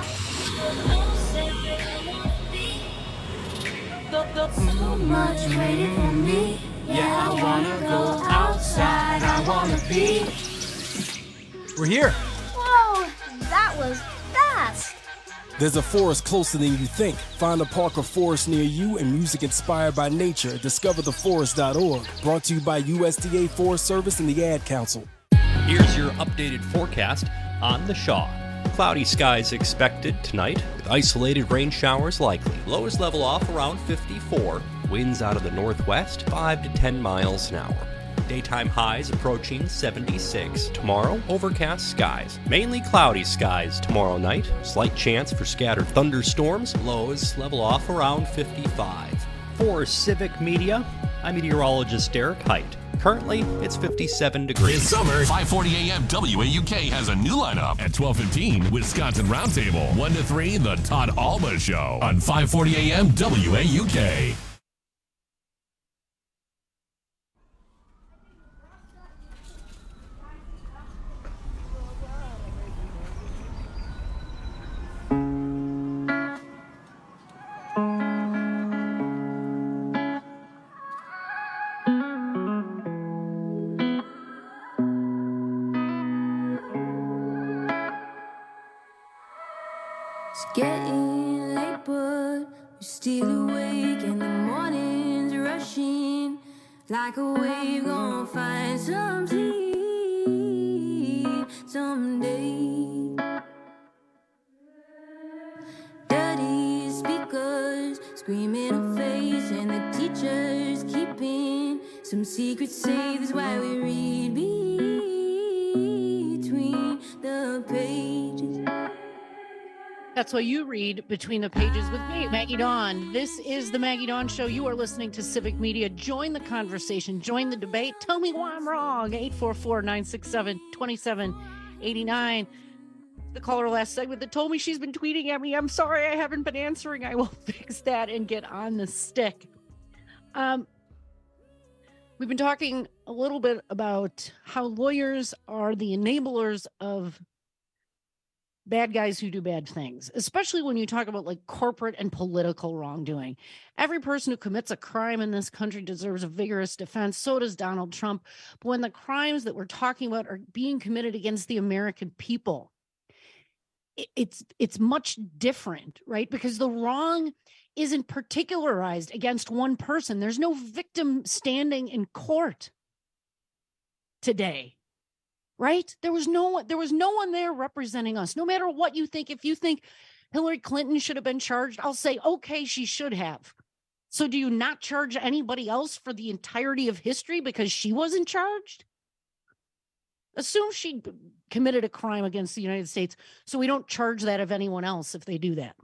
So much waiting for me. Yeah, I wanna go outside. I wanna be. We're here. Whoa, that was fast. There's a forest closer than you think. Find a park or forest near you and music inspired by nature. discover the forest dot org. Brought to you by U S D A Forest Service and the Ad Council. Here's your updated forecast on the Shaw. cloudy skies expected tonight, with isolated rain showers likely. Lows level off around fifty-four. Winds out of the northwest, five to ten miles an hour. Daytime highs approaching seventy-six. Tomorrow, overcast skies. Mainly cloudy skies tomorrow night. Slight chance for scattered thunderstorms. Lows level off around fifty-five. For Civic Media, I'm meteorologist Derek Height. Currently, it's fifty-seven degrees. This summer, five forty A M W A U K has a new lineup. At twelve fifteen, Wisconsin Roundtable. one to three, The Todd Alba Show on five forty A M W A U K. It's getting late, but we're still awake, and the morning's rushing like a wave. Gonna find some sleep someday. Dirty speakers screaming our face, and the teachers keeping some secrets safe. That's why we read between the pages. That's why you read between the pages with me, Maggie Dawn. This is the Maggie Dawn Show. You are listening to Civic Media. Join the conversation. Join the debate. Tell me why I'm wrong. eight four four, nine six seven, two seven eight nine. The caller last segment that told me she's been tweeting at me. I'm sorry I haven't been answering. I will fix that and get on the stick. Um, we've been talking a little bit about how lawyers are the enablers of bad guys who do bad things, especially when you talk about like corporate and political wrongdoing. Every person who commits a crime in this country deserves a vigorous defense. So does Donald Trump. But when the crimes that we're talking about are being committed against the American people, it, it's it's much different, right? Because the wrong isn't particularized against one person. There's no victim standing in court today. Right? There was no one, there was no one there representing us. No matter what you think, if you think Hillary Clinton should have been charged, I'll say, okay, she should have. So do you not charge anybody else for the entirety of history because she wasn't charged? Assume she committed a crime against the United States, so we don't charge that of anyone else if they do that.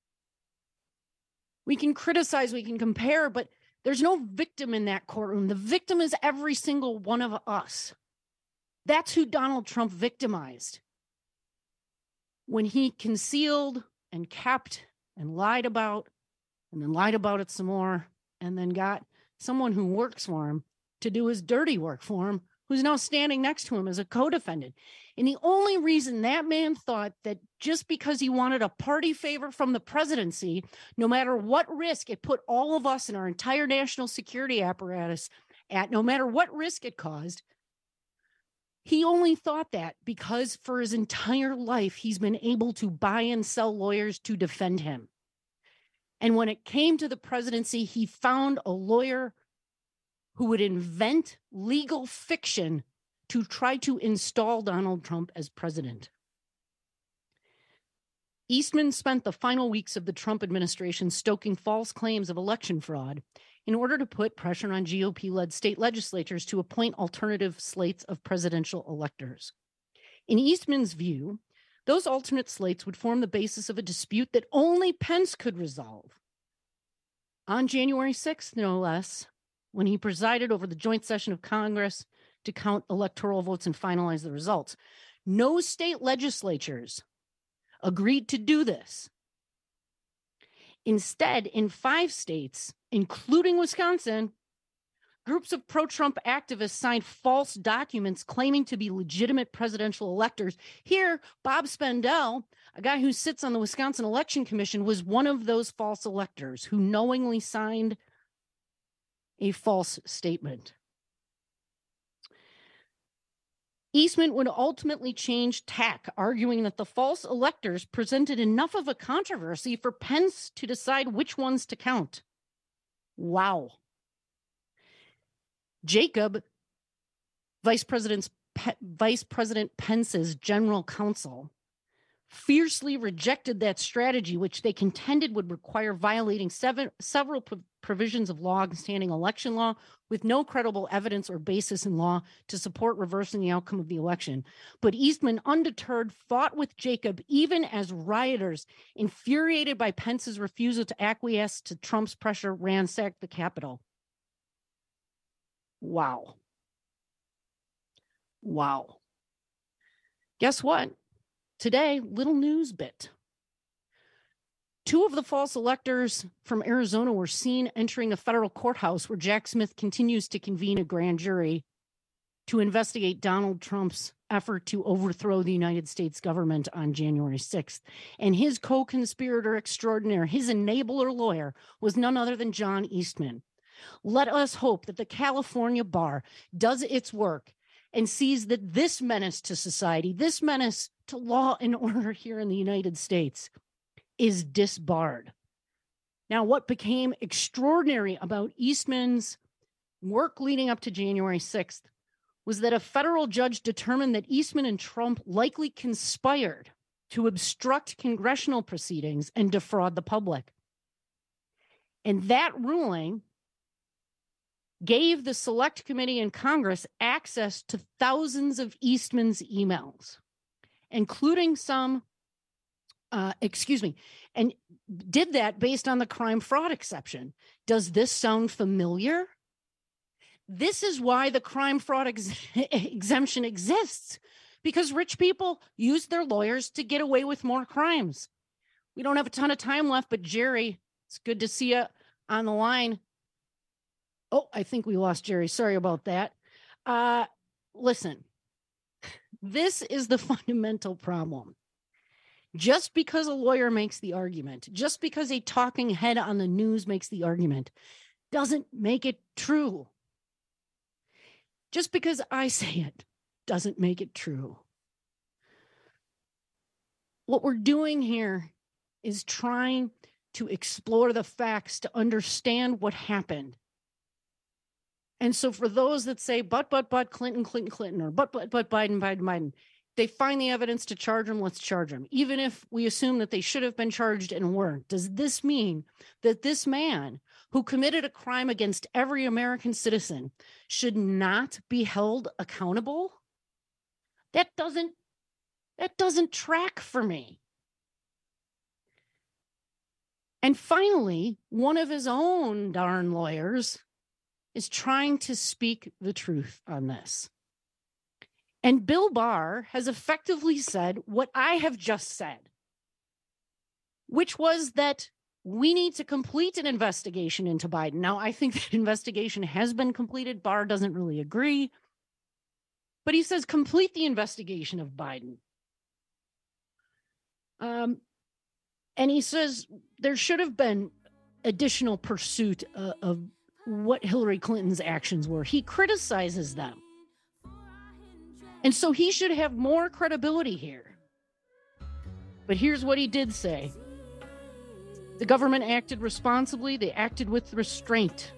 We can criticize, we can compare, but there's no victim in that courtroom. The victim is every single one of us. That's who Donald Trump victimized when he concealed and kept and lied about and then lied about it some more and then got someone who works for him to do his dirty work for him, who's now standing next to him as a co-defendant. And the only reason that man thought that just because he wanted a party favor from the presidency, no matter what risk it put all of us and our entire national security apparatus at, no matter what risk it caused, he only thought that because for his entire life, he's been able to buy and sell lawyers to defend him. And when it came to the presidency, he found a lawyer who would invent legal fiction to try to install Donald Trump as president. Eastman spent the final weeks of the Trump administration stoking false claims of election fraud in order to put pressure on G O P-led state legislatures to appoint alternative slates of presidential electors. In Eastman's view, those alternate slates would form the basis of a dispute that only Pence could resolve. On January sixth, no less, when he presided over the joint session of Congress to count electoral votes and finalize the results, no state legislatures agreed to do this. Instead, in five states, including Wisconsin, groups of pro-Trump activists signed false documents claiming to be legitimate presidential electors. Here, Bob Spendell, a guy who sits on the Wisconsin Election Commission, was one of those false electors who knowingly signed a false statement. Eastman would ultimately change tack, arguing that the false electors presented enough of a controversy for Pence to decide which ones to count. Wow. Jacob, Vice President's, Vice President Pence's general counsel, fiercely rejected that strategy, which they contended would require violating seven, several pro- provisions of long-standing election law with no credible evidence or basis in law to support reversing the outcome of the election. But Eastman, undeterred, fought with Jacob, even as rioters, infuriated by Pence's refusal to acquiesce to Trump's pressure, ransacked the Capitol. Wow. Wow. Guess what? Today, little news bit. Two of the false electors from Arizona were seen entering a federal courthouse where Jack Smith continues to convene a grand jury to investigate Donald Trump's effort to overthrow the United States government on January sixth. And his co-conspirator extraordinaire, his enabler lawyer, was none other than John Eastman. Let us hope that the California bar does its work and sees that this menace to society, this menace to law and order here in the United States is disbarred. Now, what became extraordinary about Eastman's work leading up to January sixth was that a federal judge determined that Eastman and Trump likely conspired to obstruct congressional proceedings and defraud the public. And that ruling gave the Select Committee in Congress access to thousands of Eastman's emails, including some, uh, excuse me, and did that based on the crime fraud exception. Does this sound familiar? This is why the crime fraud ex- exemption exists, because rich people use their lawyers to get away with more crimes. We don't have a ton of time left, but Jerry, it's good to see you on the line. Oh, I think we lost Jerry. Sorry about that. Uh, listen, this is the fundamental problem. Just because a lawyer makes the argument, just because a talking head on the news makes the argument, doesn't make it true. Just because I say it doesn't make it true. What we're doing here is trying to explore the facts to understand what happened. And so for those that say, but, but, but, Clinton, Clinton, Clinton, or but, but, but, Biden, Biden, Biden, they find the evidence to charge them, let's charge them. Even if we assume that they should have been charged and weren't, does this mean that this man who committed a crime against every American citizen should not be held accountable? That doesn't, that doesn't track for me. And finally, one of his own darn lawyers is trying to speak the truth on this. And Bill Barr has effectively said what I have just said, which was that we need to complete an investigation into Biden. Now, I think that investigation has been completed. Barr doesn't really agree, but he says complete the investigation of Biden. Um, and he says there should have been additional pursuit uh, of what Hillary Clinton's actions were. He criticizes them. And so he should have more credibility here. But here's what he did say. The government acted responsibly. They acted with restraint.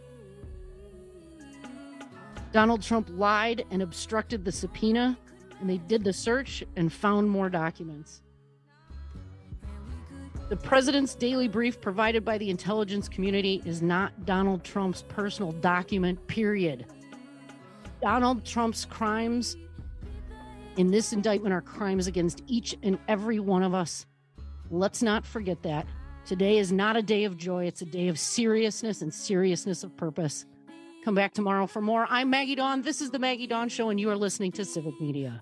Donald Trump lied and obstructed the subpoena, and they did the search and found more documents. The president's daily brief provided by the intelligence community is not Donald Trump's personal document, period. Donald Trump's crimes in this indictment are crimes against each and every one of us. Let's not forget that. Today is not a day of joy. It's a day of seriousness and seriousness of purpose. Come back tomorrow for more. I'm Maggie Dawn. This is the Maggie Dawn Show, and you are listening to Civic Media.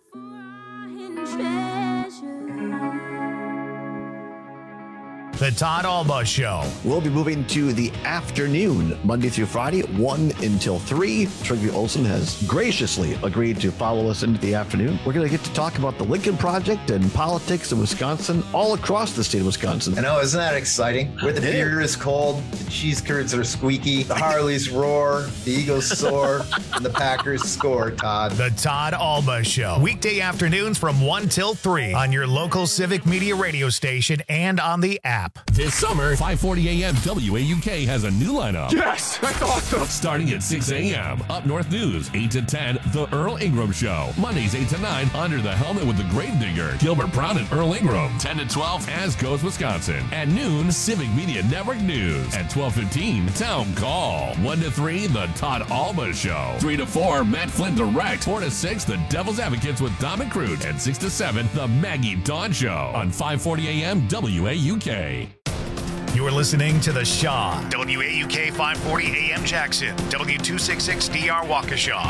The Todd Alba Show. We'll be moving to the afternoon, Monday through Friday, one until three. Trygve Olsen has graciously agreed to follow us into the afternoon. We're going to get to talk about the Lincoln Project and politics in Wisconsin, all across the state of Wisconsin. I know, isn't that exciting? Where the beer is cold, the cheese curds are squeaky, the Harleys roar, the Eagles soar, and the Packers score, Todd. The Todd Alba Show. Weekday afternoons from one till three on your local Civic Media radio station and on the app. app. This summer, five forty a.m. W A U K has a new lineup. Yes, that's awesome. Starting at six a.m. Up North News, eight to ten, The Earl Ingram Show. Mondays, eight to nine, Under the Helmet with the Gravedigger, Gilbert Brown and Earl Ingram. ten to twelve, As Goes Wisconsin. At noon, Civic Media Network News. At twelve fifteen, Town Call. one to three, The Todd Alba Show. three to four, Matt Flynn Direct. four to six, The Devil's Advocates with Dom and Crute. And six to seven, The Maggie Dawn Show. On five forty a.m. W A U K. You're listening to The Shaw. W A U K five forty A M Jackson. W two sixty-six D R Waukesha.